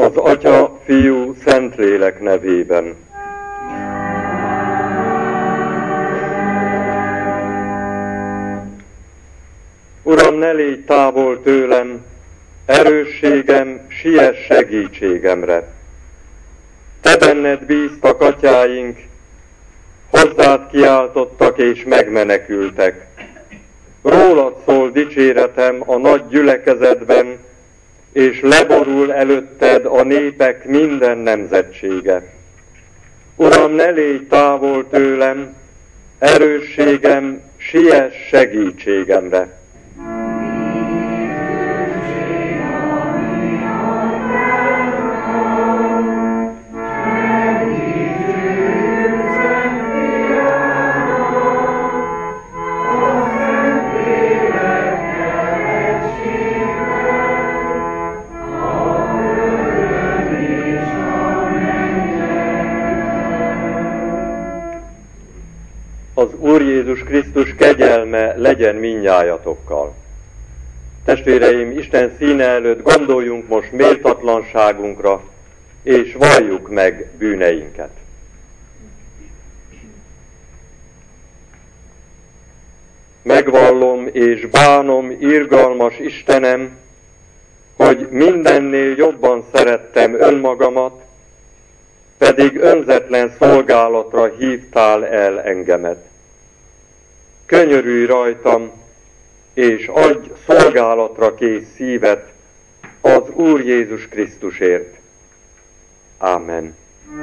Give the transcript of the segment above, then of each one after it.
Az Atya, Fiú, Szentlélek nevében. Uram, ne légy távol tőlem, erősségem, siess segítségemre. Te benned bíztak atyáink, hozzád kiáltottak és megmenekültek. Rólad szól dicséretem a nagy gyülekezetben, és leborul előtted a népek minden nemzetsége. Uram, ne légy távol tőlem, erősségem, siess segítségemre. Az Úr Jézus Krisztus kegyelme legyen mindnyájatokkal. Testvéreim, Isten színe előtt gondoljunk most méltatlanságunkra, és valljuk meg bűneinket. Megvallom és bánom, irgalmas Istenem, hogy mindennél jobban szerettem önmagamat, pedig önzetlen szolgálatra hívtál el engemet. Könyörülj rajtam, és adj szolgálatra kész szívet az Úr Jézus Krisztusért. Ámen.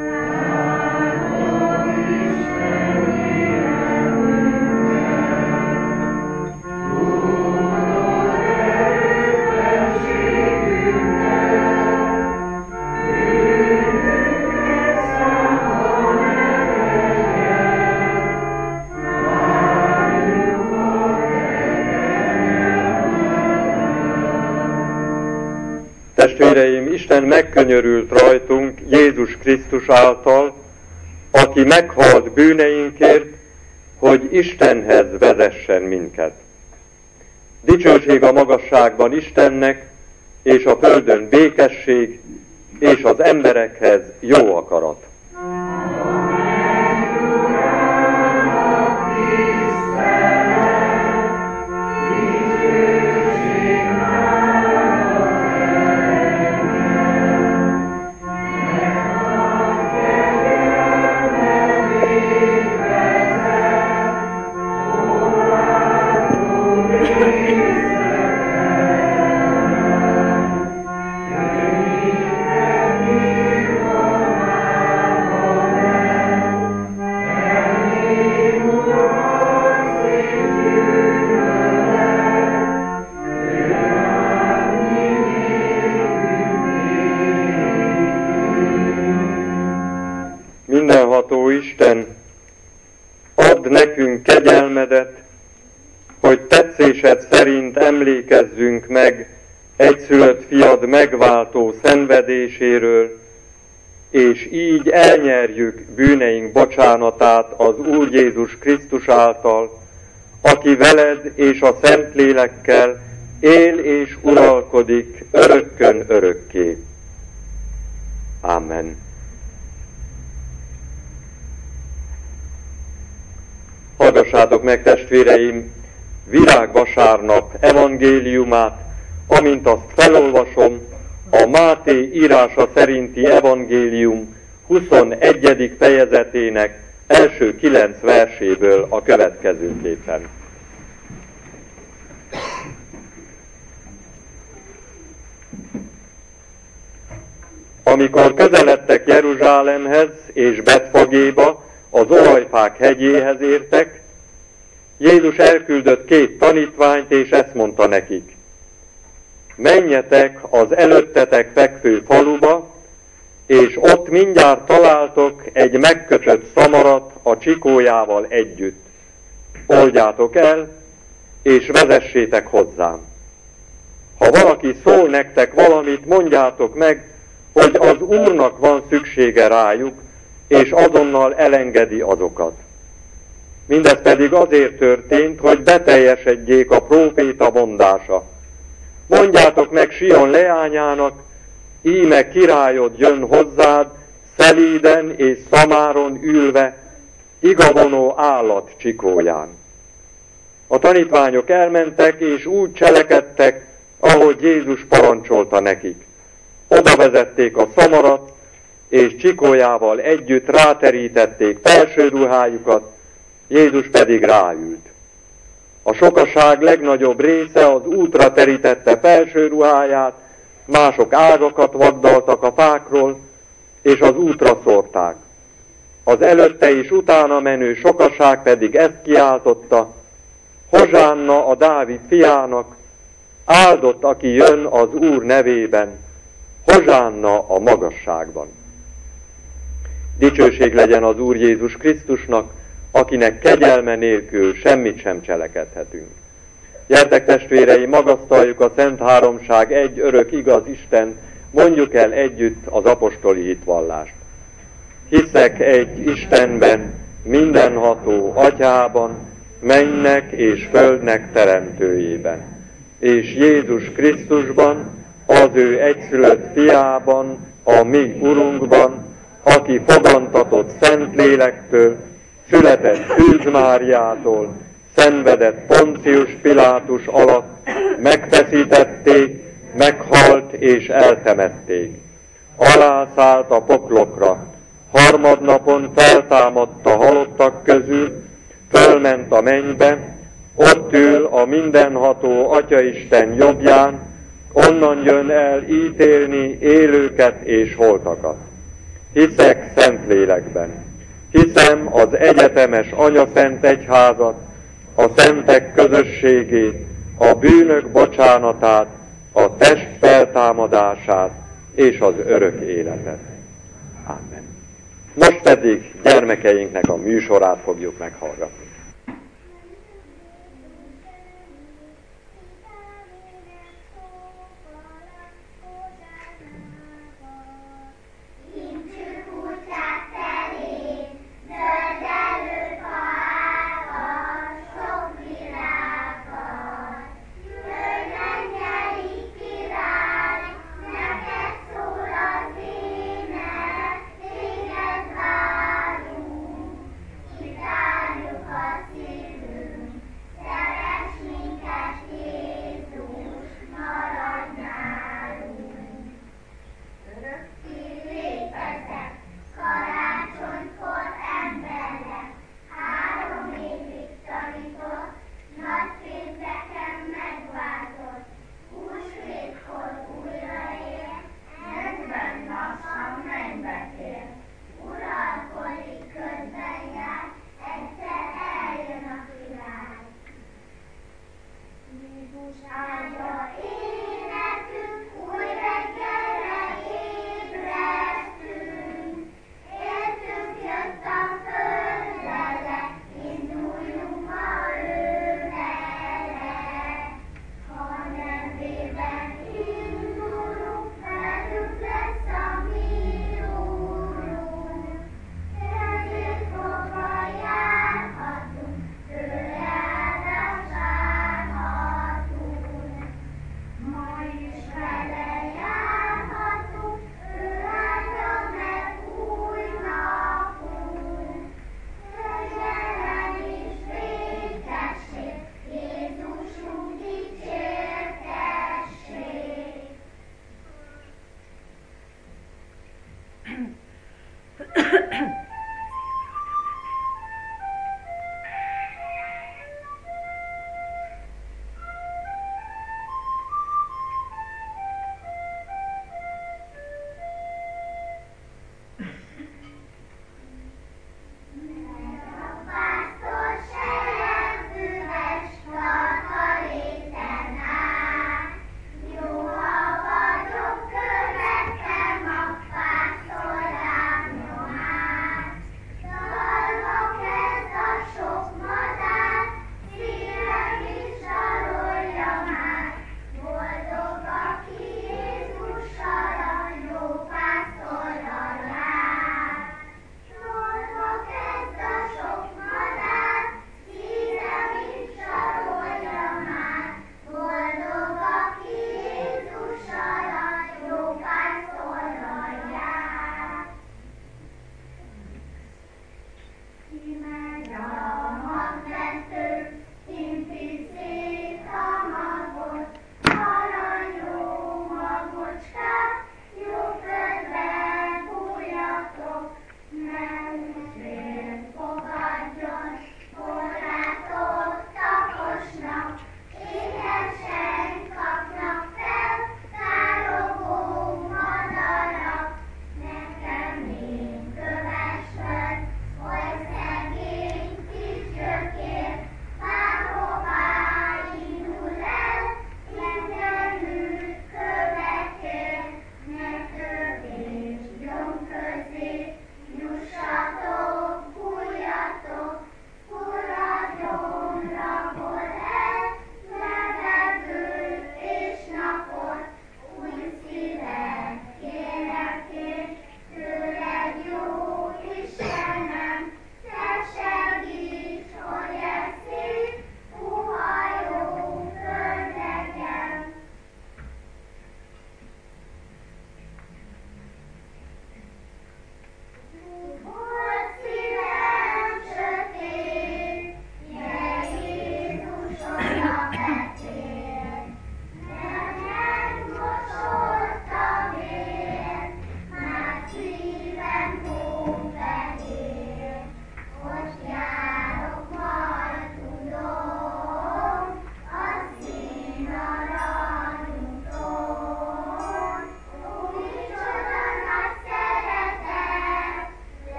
Testvéreim, Isten megkönyörült rajtunk Jézus Krisztus által, aki meghalt bűneinkért, hogy Istenhez vezessen minket. Dicsőség a magasságban Istennek, és a földön békesség, és az emberekhez jó akarat. Mindenható Isten, add nekünk kegyelmedet, hogy tetszésed szerint emlékezzünk meg egyszülött fiad megváltó szenvedéséről, és így elnyerjük bűneink bocsánatát az Úr Jézus Krisztus által, aki veled és a Szentlélekkel él és uralkodik örökkön örökké. Amen. Hallgassátok meg, testvéreim, virágvasárnap evangéliumát, amint azt felolvasom, a Máté írása szerinti evangélium 21. fejezetének első 9 verséből a következőképpen. Amikor közeledtek Jeruzsálemhez és Betfagéba, az olajfák hegyéhez értek, Jézus elküldött 2 tanítványt, és ezt mondta nekik: menjetek az előttetek fekvő faluba, és ott mindjárt találtok egy megkötött szamarat a csikójával együtt. Oldjátok el, és vezessétek hozzám. Ha valaki szól nektek valamit, mondjátok meg, hogy az Úrnak van szüksége rájuk, és azonnal elengedi azokat. Mindez pedig azért történt, hogy beteljesedjék a próféta mondása. Mondjátok meg Sion leányának, íme királyod jön hozzád, szelíden és szamáron ülve, igavonó állat csikóján. A tanítványok elmentek, és úgy cselekedtek, ahogy Jézus parancsolta nekik. Oda vezették a szamarat, és csikójával együtt ráterítették felső ruhájukat, Jézus pedig ráült. A sokaság legnagyobb része az útra terítette felső ruháját, mások ágakat vaddaltak a fákról, és az útra szórták. Az előtte és utána menő sokaság pedig ezt kiáltotta: Hozsánna a Dávid fiának, áldott, aki jön az Úr nevében, hozsánna a magasságban. Dicsőség legyen az Úr Jézus Krisztusnak, akinek kegyelme nélkül semmit sem cselekedhetünk. Gyertek testvéreim, magasztaljuk a Szent Háromság egy örök igaz Isten, mondjuk el együtt az apostoli hitvallást. Hiszek egy Istenben, mindenható Atyában, mennynek és földnek teremtőjében, és Jézus Krisztusban, az ő egyszülött fiában, a mi Urunkban, aki fogantatott Szentlélektől, született Szűz Máriától, szenvedett Poncius Pilátus alatt, megfeszítették, meghalt és eltemették. Alászállt a poklokra, harmadnapon feltámadt a halottak közül, fölment a mennybe, ott ül a mindenható Atyaisten jobbján, onnan jön el ítélni élőket és holtakat. Hiszek Szentlélekben, hiszem az egyetemes Anyaszent Egyházat, a szentek közösségét, a bűnök bocsánatát, a test feltámadását és az örök életet. Amen. Most pedig gyermekeinknek a műsorát fogjuk meghallgatni. Várunk,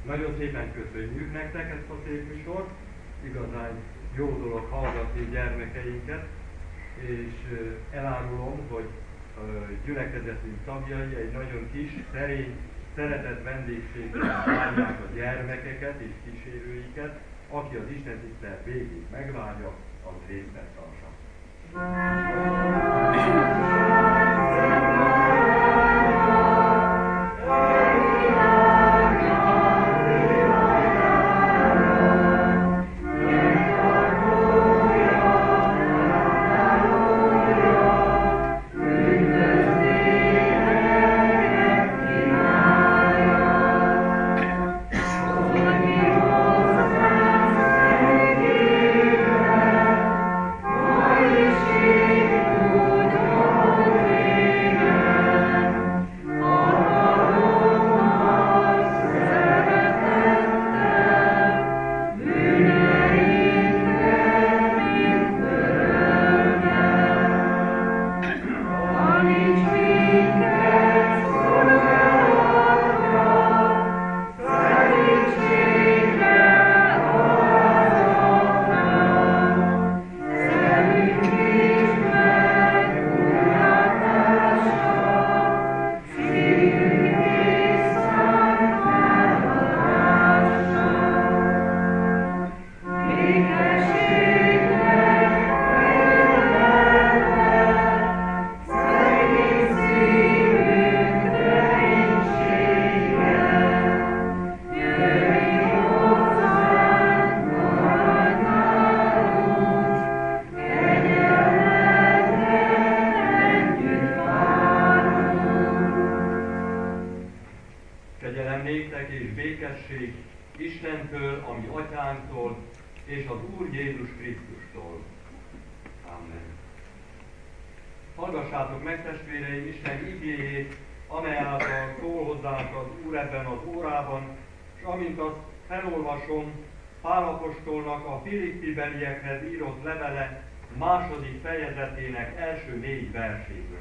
Nagyon szépen köszönjük nektek ezt a szép műsort, igazán jó dolog hallgatni gyermekeinket, és elárulom, hogy gyülekezetünk tagjai egy nagyon kis, szerény, szeretett vendégséggel várják a gyermekeket és kísérőiket, aki az Isten tisztelet végig megvárja, az részben tartsa. Istentől, ami Atyánktól, és az Úr Jézus Krisztustól. Amen. Hallgassátok meg, testvéreim, Isten igéjét, amely által szól hozzánk az Úr ebben az órában, és amint azt felolvasom, Pál apostolnak a Filippibeliekhez írott levele második fejezetének első 4 verséből.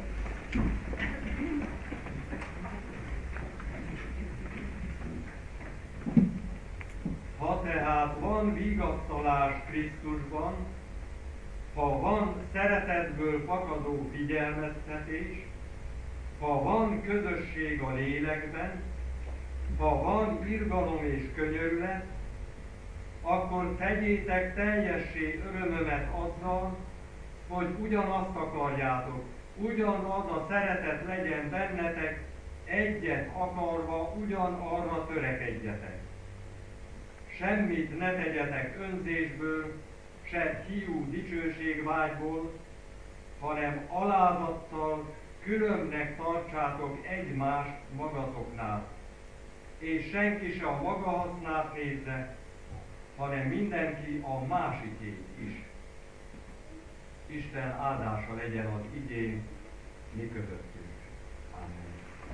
Ha tehát van vigasztalás Krisztusban, ha van szeretetből fakadó figyelmeztetés, ha van közösség a lélekben, ha van irgalom és könyörület, akkor tegyétek teljessé örömömet azzal, hogy ugyanazt akarjátok, ugyanaz a szeretet legyen bennetek, egyet akarva ugyanarra törekedjetek. Semmit ne tegyetek önzésből, se hiú dicsőségvágyból, hanem alázattal különbnek tartsátok egymást magatoknál, és senki se a maga hasznát nézze, hanem mindenki a másikét is. Isten áldása legyen az igén mi közöttünk. Amen.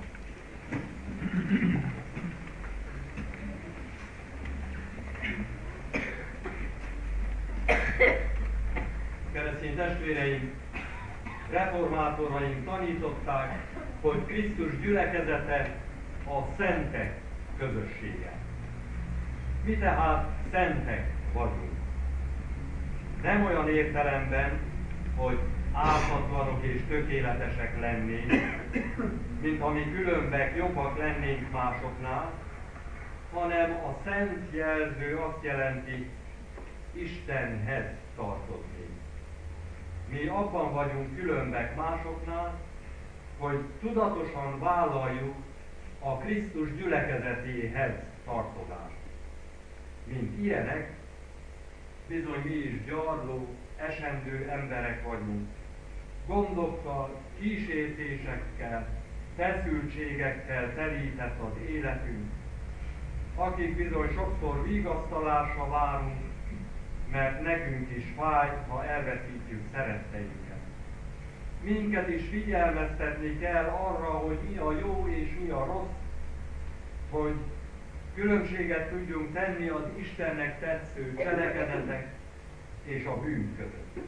Keresztény testvéreim, reformátoraink tanították, hogy Krisztus gyülekezete a szentek közössége. Mi tehát szentek vagyunk. Nem olyan értelemben, hogy áltatlanok és tökéletesek lennénk, mint ha mi különbek jobbak lennénk másoknál, hanem a szent jelző azt jelenti, Istenhez tartozni. Mi abban vagyunk különbek másoknál, hogy tudatosan vállaljuk a Krisztus gyülekezetéhez tartozást. Mint ilyenek, bizony mi is gyarló, esendő emberek vagyunk. Gondokkal, kísértésekkel, feszültségekkel telített az életünk, akik bizony sokszor vigasztalásra várunk, mert nekünk is fáj, ha elveszítjük szeretteinket. Minket is figyelmeztetni kell arra, hogy mi a jó és mi a rossz, hogy különbséget tudjunk tenni az Istennek tetsző cselekedetek és a bűn között.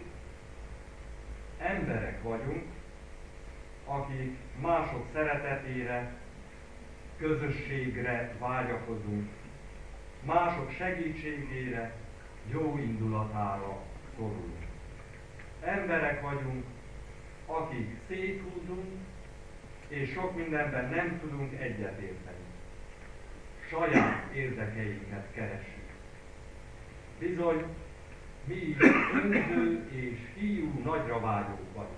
Emberek vagyunk, akik mások szeretetére, közösségre vágyakozunk, mások segítségére, jó indulatára szorulunk. Emberek vagyunk, akik széthúzunk, és sok mindenben nem tudunk egyetérteni. Saját érdekeinket keressük. Bizony, mi is önző és hiú nagyra vágyók vagyunk.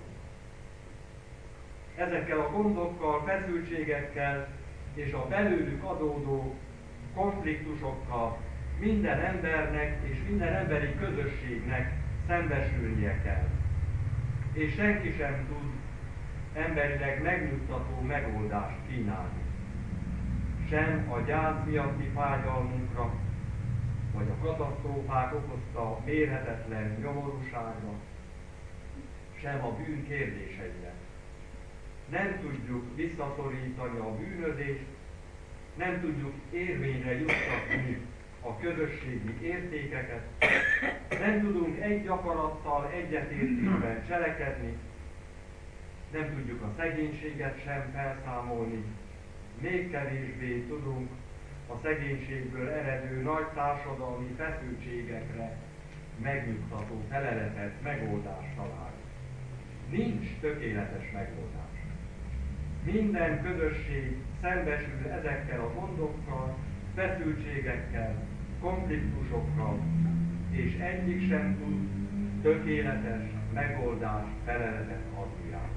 Ezekkel a gondokkal, feszültségekkel és a belőlük adódó konfliktusokkal minden embernek és minden emberi közösségnek szembesülnie kell. És senki sem tud emberileg megnyugtató megoldást kínálni. Sem a gyász miatti fájdalmunkra, vagy a katasztrófák okozta mérhetetlen nyomorúságra, sem a bűn kérdéseire. Nem tudjuk visszaszorítani a bűnözést, nem tudjuk érvényre juttatni a közösségi értékeket, nem tudunk egy akarattal, egyetértésben cselekedni, nem tudjuk a szegénységet sem felszámolni, még kevésbé tudunk a szegénységből eredő nagy társadalmi feszültségekre megnyugtató, feleletet, megoldást találni. Nincs tökéletes megoldás. Minden közösség szembesül ezekkel a gondokkal, feszültségekkel, konfliktusokkal, és egyik sem tud tökéletes megoldást, feleletet adni rá.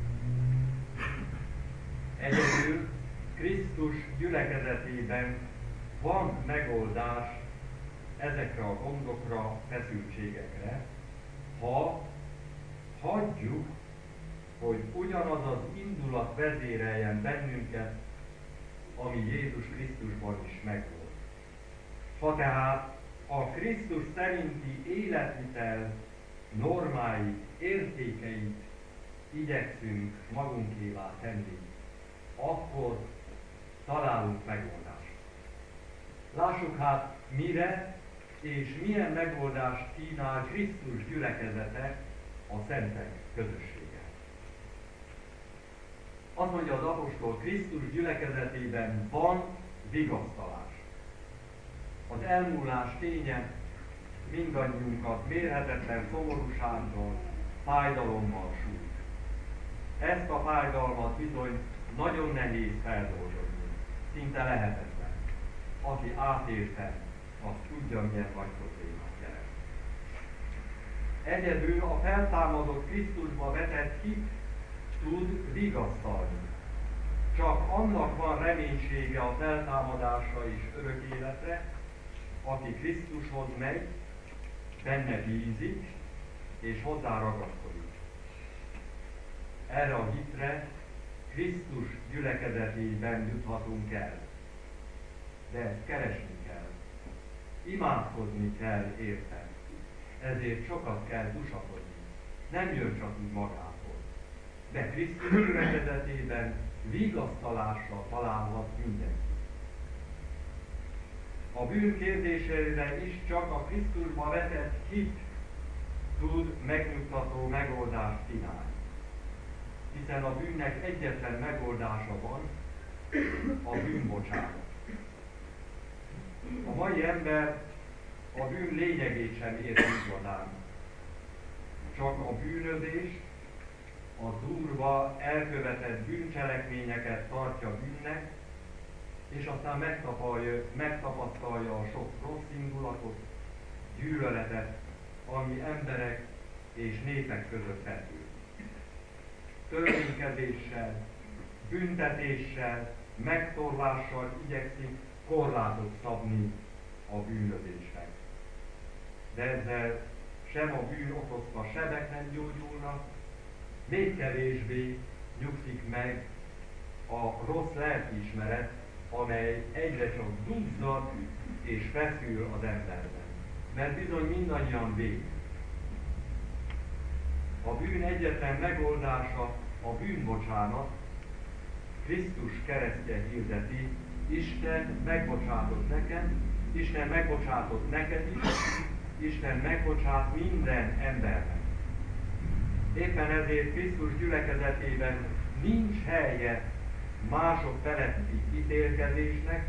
Egyedül Krisztus gyülekezetében van megoldás ezekre a gondokra, feszültségekre, ha hagyjuk, hogy ugyanaz az indulat vezéreljen bennünket, ami Jézus Krisztusban is megvolt. Ha tehát a Krisztus szerinti életvitel normáit, értékeit igyekszünk magunkévá tenni, akkor találunk megoldást. Lássuk hát, mire és milyen megoldást kínál Krisztus gyülekezete, a szentek közössége. Azt mondja az apostol, Krisztus gyülekezetében van vigasztalás. Az elmúlás ténye mindannyiunkat mérhetetlen szomorúsággal, fájdalommal sújt. Ezt a fájdalmat bizony nagyon nehéz feldolgozni, szinte lehetetlen. Aki átélte, az tudja, milyen nagy problémát jelent. Egyedül a feltámadott Krisztusba vetett hit tud vigasztalni. Csak annak van reménysége a feltámadásra és örök életre, aki Krisztushoz megy, benne bízik és hozzá ragaszkodik. Erre a hitre Krisztus gyülekezetében juthatunk el. De ezt keresni kell. Imádkozni kell érte. Ezért sokat kell tusakodni. Nem jön csak úgy magától. De Krisztus gyülekezetében vigasztalásra találhat mindenki. A bűn kérdésére is csak a Krisztusba vetett hit tud megnyugtató megoldást kínálni. Hiszen a bűnnek egyetlen megoldása van, a bűnbocsánat. A mai ember a bűn lényegét sem érti igazán. Csak a bűnözést, a durva, elkövetett bűncselekményeket tartja bűnnek, és aztán megtapasztalja a sok rossz indulatot, gyűlöletet, ami emberek és népek között feszül. Törvénykezéssel, büntetéssel, megtorlással igyekszik korlátot szabni a bűnözésnek. De ezzel sem a bűn okozta sebek nem gyógyulnak, még kevésbé nyugszik meg a rossz lelkiismeret, amely egyre csak duzzad és feszül az emberben. Mert bizony mindannyian vég. A bűn egyetlen megoldása a bűnbocsánat. Krisztus keresztje hirdeti, Isten megbocsátott nekem, Isten megbocsátott neked is, Isten megbocsát minden embernek. Éppen ezért Krisztus gyülekezetében nincs helye mások feletti ítélkezésnek,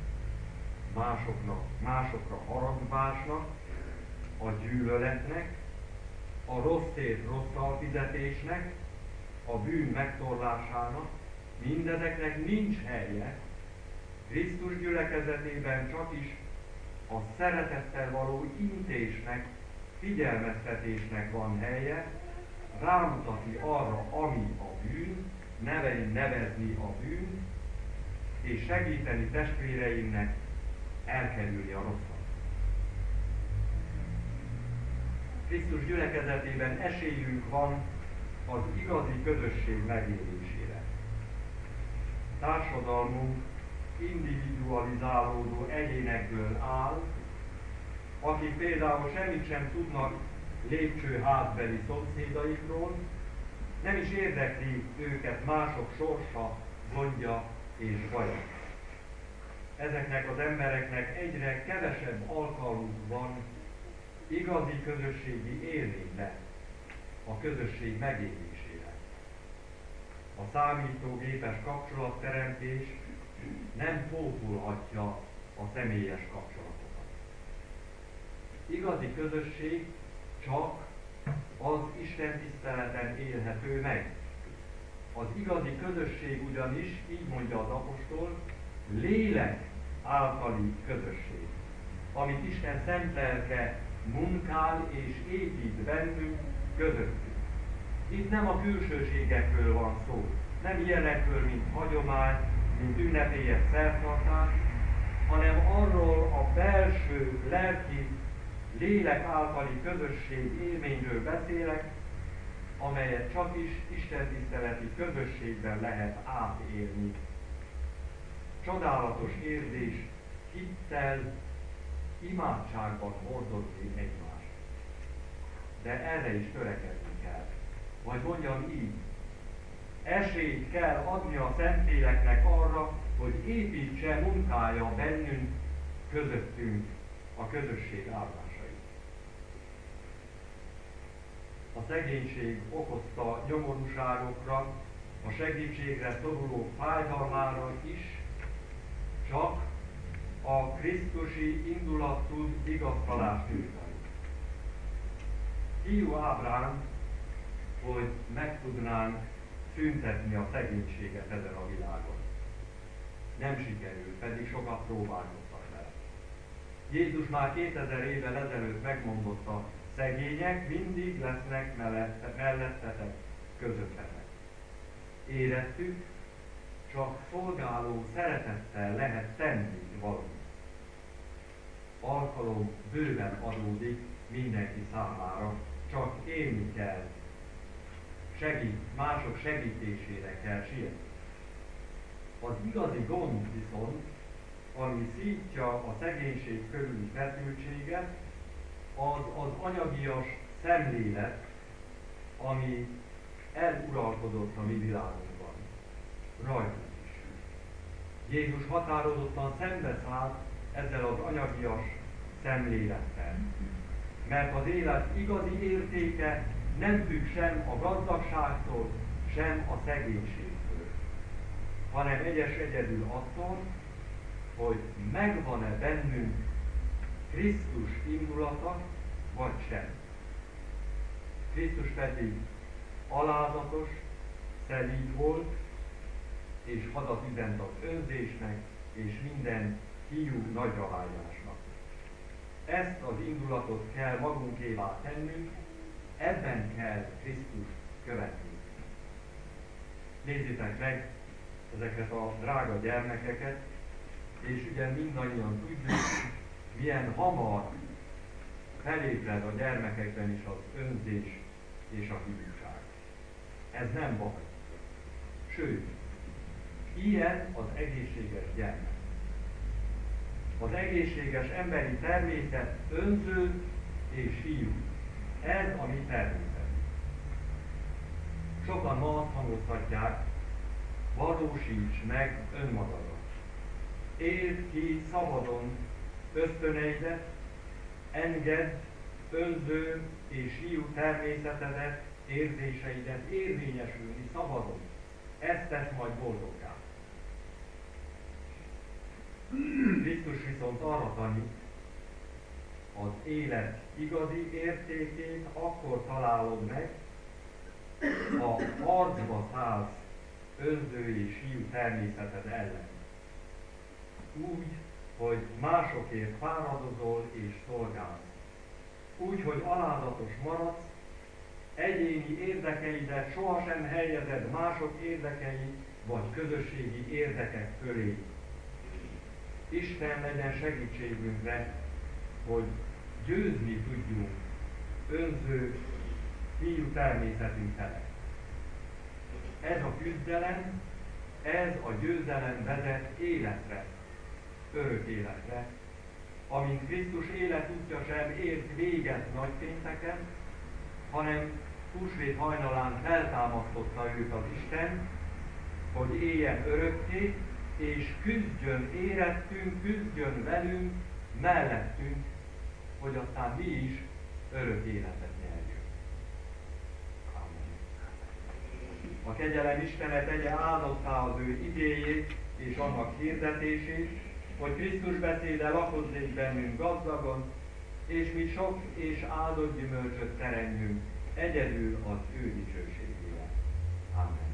másokra haragvásnak, a gyűlöletnek, a rosszért rosszal fizetésnek, a bűn megtorlásának, mindezeknek nincs helye. Krisztus gyülekezetében csak is a szeretettel való intésnek, figyelmeztetésnek van helye, rámutatni arra, ami a bűn, nevezni a bűnt, és segíteni testvéreinknek elkerülni a rosszat. Krisztus gyülekezetében esélyünk van az igazi közösség megélésére. Társadalmunk individualizálódó egyénekből áll, akik például semmit sem tudnak lépcsőházbeli szomszédaikról, nem is érdekli őket mások sorsa, gondja és baja. Ezeknek az embereknek egyre kevesebb alkalmuk van igazi közösségi élményre, a közösség megélésére. A számítógépes kapcsolatteremtés nem pótolhatja a személyes kapcsolatokat. Igazi közösség csak az Isten tiszteleten élhető meg. Az igazi közösség ugyanis, így mondja az apostol, lélek általi közösség, amit Isten szent lelke munkál és épít bennünk, közöttünk. Itt nem a külsőségekről van szó, nem ilyenekről, mint hagyomány, mint ünnepélyes szertartás, hanem arról a belső lelki, lélek általi közösség élményről beszélek, amelyet csak is istentiszteleti közösségben lehet átélni. Csodálatos érzés hittel, imádságban hordozni egymást. De erre is törekedni kell. Vagy mondjam így, esélyt kell adni a Szentléleknek arra, hogy építse, munkálja bennünk, közöttünk a közösség állásait. A szegénység okozta nyomorúságokra, a segítségre szorulók fájdalmára is csak a krisztusi indulat tud vigasztalást nyújtani. Hiú Ábrám, hogy meg tudnánk szüntetni a szegénységet ezen a világon. Nem sikerült, pedig sokat próbálkoztak vele. Jézus már 2000 évvel ezelőtt megmondotta, szegények mindig lesznek mellettetek, közöttetek. Éreztük, csak szolgáló szeretettel lehet tenni valamit. Alkalom bőven adódik mindenki számára, csak élni kell. Mások segítésére kell sietni. Az igazi gond viszont, ami szítja a szegénység körüli feszültséget, az anyagias szemlélet, ami eluralkodott a mi világunkban. Rajtunk is. Jézus határozottan szembeszállt ezzel az anyagias szemlélettel. Mert az élet igazi értéke nem függ sem a gazdagságtól, sem a szegénységtől, hanem egyedül attól, hogy megvan-e bennünk Krisztus indulata, vagy sem. Krisztus pedig alázatos, szelíd volt, és hadat üzent az önzésnek, és minden hiú nagyrahágyásnak. Ezt az indulatot kell magunkévá tennünk, ebben kell Krisztust követni. Nézzétek meg ezeket a drága gyermekeket, és ugye mindannyian tudjuk, milyen hamar felébred a gyermekekben is az önzés és a hívság. Ez nem baj. Sőt, ilyen az egészséges gyermek. Az egészséges emberi természet önző és hívő. Ez a mi természet. Sokan ma azt hangoztatják, valósíts meg önmagadat. Éld ki szabadon ösztöneidet, engedd önző és hiú természetedet, érzéseidet érvényesülni szabadon. Ez tesz majd boldoggá. Krisztus viszont arra tanít, az élet igazi értékét akkor találod meg, ha harcba szállsz önző és hiú természeted ellen. Úgy, hogy másokért fáradozol és szolgálsz. Úgy, hogy alázatos maradsz, egyéni érdekeidet sohasem helyezed mások érdekei vagy közösségi érdekek fölé. Isten legyen segítségünkre, hogy győzni tudjunk önző hiú természetünk felett. Ez a küzdelem, ez a győzelem vezet életre, örök életre, amint Krisztus életútja sem ért véget nagypénteken, hanem húsvét hajnalán feltámasztotta őt az Isten, hogy éljen örökké, és küzdjön érettünk, küzdjön velünk, mellettünk, hogy aztán mi is örök életet nyerjünk. Amen. A kegyelem Istene tegye áldottá az ő igéjét és annak hirdetését, hogy Krisztus beszéde lakozzék bennünk gazdagon, és mi sok és áldott gyümölcsöt teremjünk egyedül az ő dicsőségére. Amen.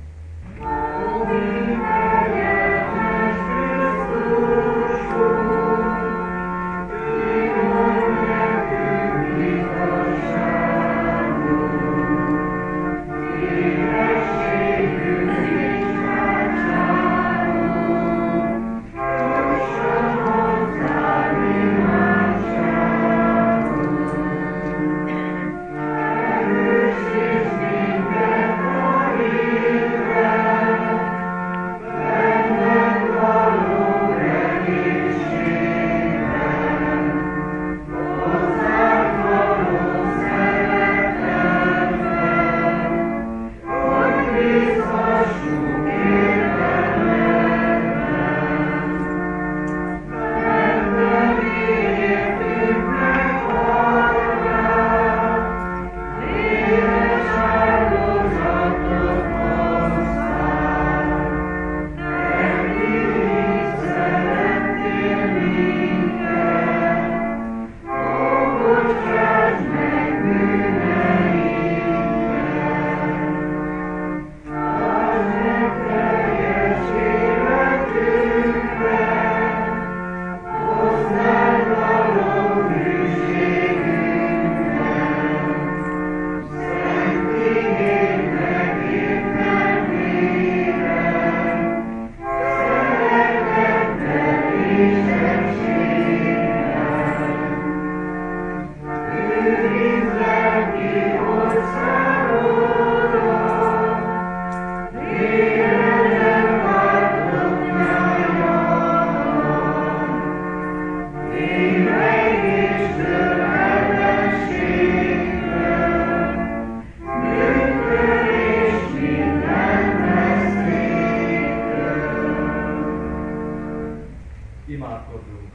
Imádkozzunk.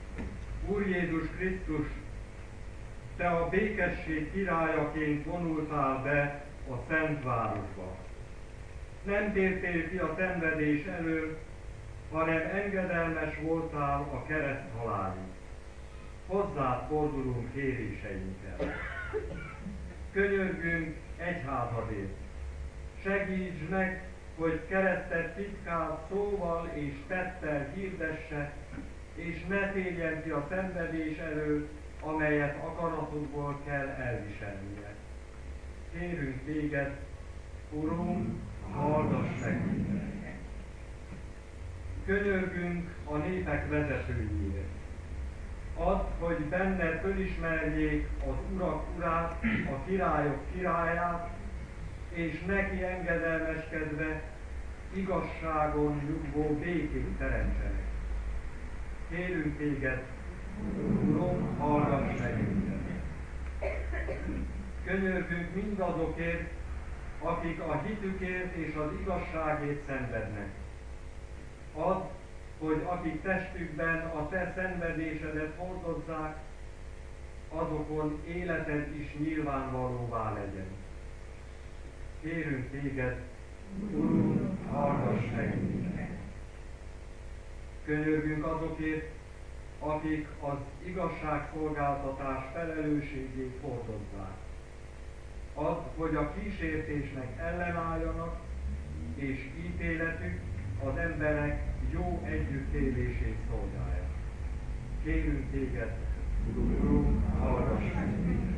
Úr Jézus Krisztus, Te a békesség királyaként vonultál be a Szent Városba. Nem tértél ki a szenvedés elől, hanem engedelmes voltál a kereszt halálig. Hozzád fordulunk kéréseinkkel. Könyörgünk egyházadért. Segíts meg, hogy keresztet titkát szóval és tettel hirdesse, és ne térjen ki a szenvedés elől, amelyet akaratodból kell elviselnie. Kérünk téged, Urunk, hallgass meg minket! Könyörgünk a népek vezetőjéért. Add, hogy benned fölismerjék az urak urát, a királyok királyát, és neki engedelmeskedve igazságon nyugvó békét teremtsenek. Kérünk téged, Uram, hallgass meg minket! Könyörgünk mindazokért, akik a hitükért és az igazságért szenvednek. Add, hogy akik testükben a te szenvedésedet hordozzák, azokon életed is nyilvánvalóvá legyen. Kérünk téged, Urunk, hallgass meg minket! Könyörgünk azokért, akik az igazságszolgáltatás felelősségét hordozzák. Az, hogy a kísértésnek ellenálljanak, és ítéletük az emberek jó együttélését szolgálja. Kérünk téged, Urunk, hallgass meg minket!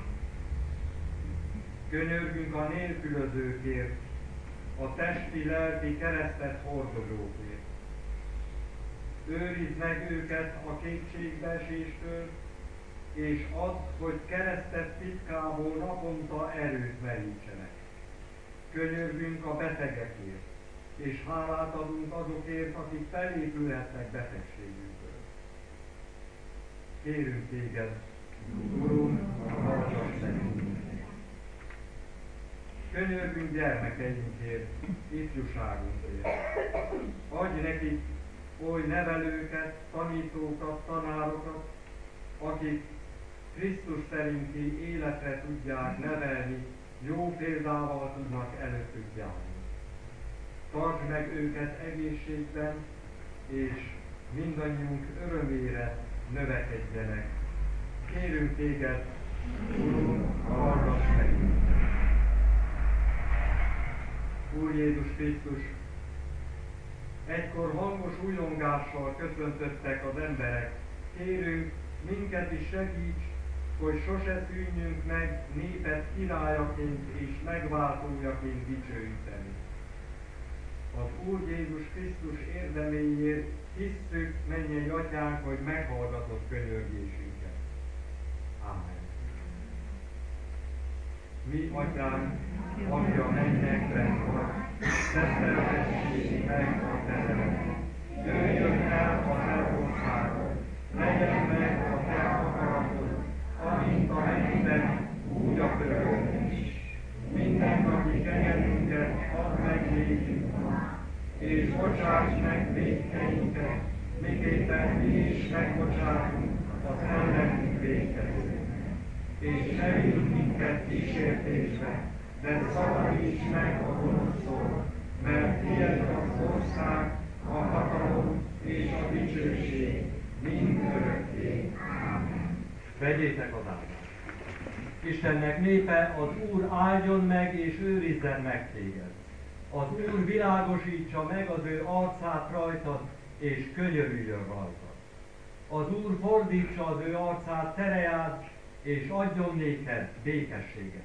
Könyörgünk a nélkülözőkért, a testi-lelki keresztet hordozókért. Őrizd meg őket a kétségbeeséstől, és add, hogy keresztet titkából naponta erőt merítsenek. Könyörgünk a betegekért, és hálát adunk azokért, akik felépülhetnek betegségükből. Kérünk téged, Urunk, hallgass meg minket! Könyörgünk gyermekeinkért, ifjúságunkért. Adj nekik oly nevelőket, tanítókat, tanárokat, akik Krisztus szerinti életre tudják nevelni, jó példával tudnak előttük járni. Tartsd meg őket egészségben, és mindannyiunk örömére növekedjenek. Kérünk téged, Urunk, hallgass meg minket! Úr Jézus Krisztus, egykor hangos újongással köszöntöttek az emberek. Kérünk, minket is segíts, hogy sose szűnjünk meg néped királyaként és megváltójaként dicsőíteni. Az Úr Jézus Krisztus érdeméért hisszük, mennyei Atyánk, hogy meghallgatott könyörgésünket. Ámen. Mi, Atyánk, aki a mennyekben vagy, szenteltessék meg a te neved. Jöjjön el a te országod, legyen meg a te akaratod, amint a mennyben, úgy a földön is. Mindennapi kenyerünket add meg nékünk ma, és bocsáss meg vétkeinket, miképpen mi is megbocsátunk az ellenünk vétkezőknek. És ne vigy minket kísértésbe, de szabadíts meg a gonosztól, mert tiéd az ország, a hatalom és a dicsőség mind örökké. Ámen. Vegyétek az áldást. Istennek népe, az Úr áldjon meg és őrizzen meg téged. Az Úr világosítsa meg az ő arcát rajtad, és könyörüljön rajtad. Az Úr fordítsa az ő arcát tereád, és adjon néked békességet.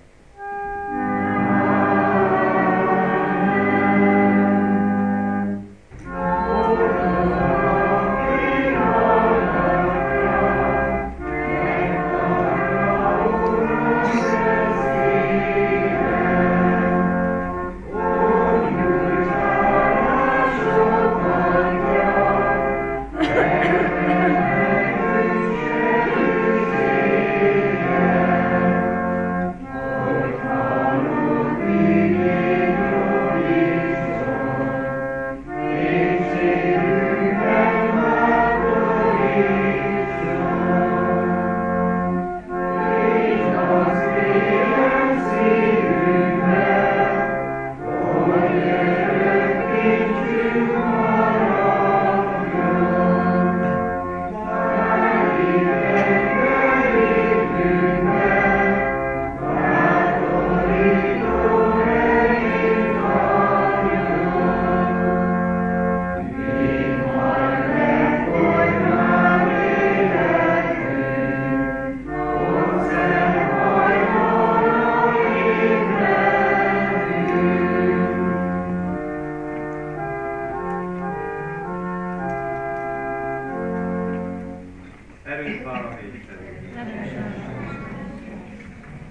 Erőt válamény szerint.